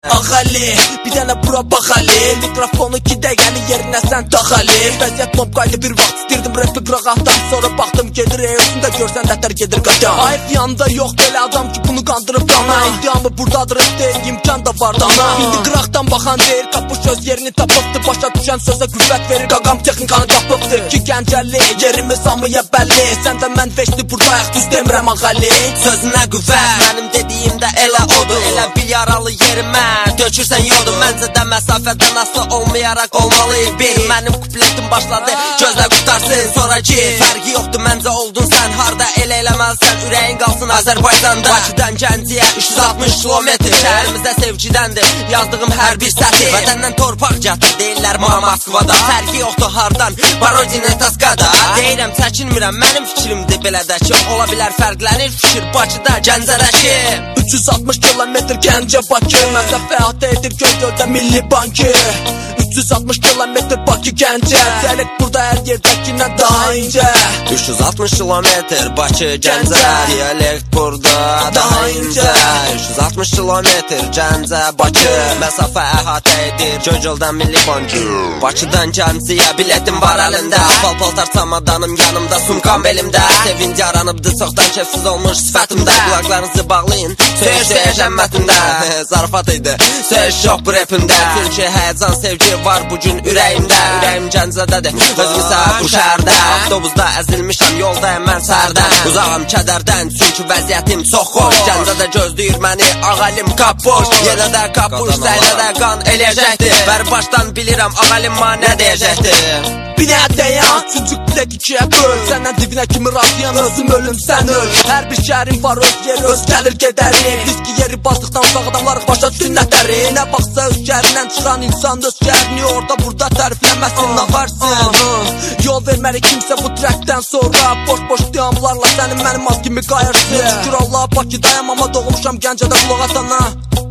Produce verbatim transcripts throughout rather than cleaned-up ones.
Ağali, bir dənə bura baxali. Mikrofonu ki dəqiqəni yerinə sən taxali. Vəziyyət nomqaylı bir vaxt istirdim rapi qırağatdan. Sonra baxdım gedir evsində görsən dətər gedir qata. Hayf yanında yox belə adam ki bunu qandırıb qana. İddiamı buradadır deyil, imkan da var dana. İndi qıraqdan baxan deyil, kapı söz yerini tapıbdı. Başa düşən sözə qüvvət verir, qaqam texnikanı tapıbdı. Ki gəncəli, yerimiz hamıya bəlli. Sən də mən veşdi buradayıq, düz demirəm ağali. Sözünə qüvvət, mənim dediyimdə elə odur. Elə bil yaralı yerimə dökürsən yodu. Məncə də məsafədən aslı olmayaraq olmalıyıq bir. Mənim kupletim başladı, gözlə qutarsın sonra ki fərqi yoxdur, məncə oldun sən. Harda elə eləməlisən, ürəyin qalsın Azərbaycanda. Bakıdan Gəncəyə üç yüz altmış kilometr, şəhərimizdə sevgidəndir yazdığım hər bir sətir. Vətəndən torpaq gətir, deyirlər ma Moskvada. Fərqi yoxdur hardan, Barodinə Taskada. Deyirəm çəkinmirəm, mənim fikrimdir belə də ki ola bilər fərqlənir fikir Bakıda Gəncədəki. Üç yüz altmış kilometr Gəncə Bakı, məsafə hata edir Göygöldə Milli Bankı. Üç yüz altmış kilometr Bakı Gəncə, dialekt burada hər yerdəkindən daha incə. Üç yüz altmış kilometr Bakı Gəncə, dialekt burada daha incə. Üç yüz altmış kilometr Gəncə Bakı, məsafə əhatə edir Göygöldən Milli Bankı. Bakıdan Gəncəyə biletim var əlində, pal paltar çamadanım yanımda, sumkam belimdə. Sevinci aranıbdı çoxdan kefsiz olmuş sifətimdə. Qulaqlarınızı bağlayın, söyüş söyüş əmmətində. Zarafat idi, söyüş yox bu rapimdə. Çünki həyəcan sevgi var bugün ürəyimdə. Ürəyim Gəncədədir, özümü səhər bu şəhərdə. Avtobusda əzilmişəm, yoldayım mən səhərdən. Uzağım kədərdən, çünki vəziyyətim çox xoş. Gəncədə gözləyir məni ağalim kapboş. Yenə də kapboş, səhlə də qan eləyəcəkdir. Bəri başdan bilirəm ağalim ma nə deyəcəkdir. Binə dayan, üçüncü bilək ikiyə böl. Səndən dibinə kimi razıyam, özüm ölüm sən öl. Hər bir şəhərin var öz yeri, öz gəlir gedərik. Biz ki yeri basdıqdan uzaq adamlarıq başa sünnətləri. Nə baxsa öz şəhərindən çıxan insan öz şəhərini orada burada tərifləməsin, nə varsın. Yol verməli kimsə bu trekdən sonra. Boş-boş diyamlarla sənin mənim az kimi qayırsın. Şükür Allah Bakıdayam amma doğmuşam Gəncədə qulaq atana.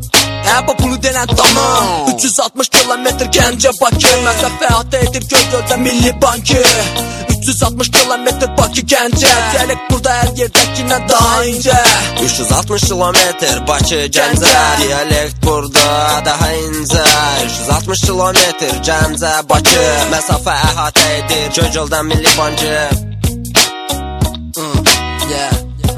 Həbə bunu denən tamam. Üç yüz altmış kilometr Gəncə Bakı, məsafə hata edir Göygöldə Milli Bankı. Üç yüz altmış kilometr Bakı Gəncə, dialekt burada hər yerdəkindən daha incə. Üç yüz altmış kilometr Bakı Gəncə, dialekt burada daha incə. Üç yüz altmış kilometr Gəncə Bakı, məsafə əhatə edir Göygöldən Milli Bankı. Yeah.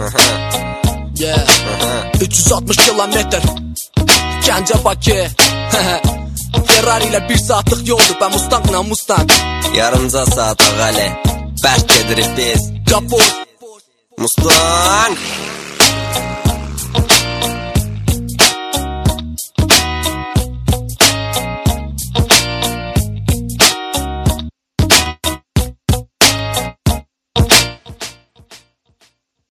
Yeah. üç yüz altmış kilometr Gəncə Bakı. Ferrari ilə bir saatlıq yoldur, ben Mustangla Mustang. Yarımca saat ağali, bərk gedirik biz. Kaput Mustang.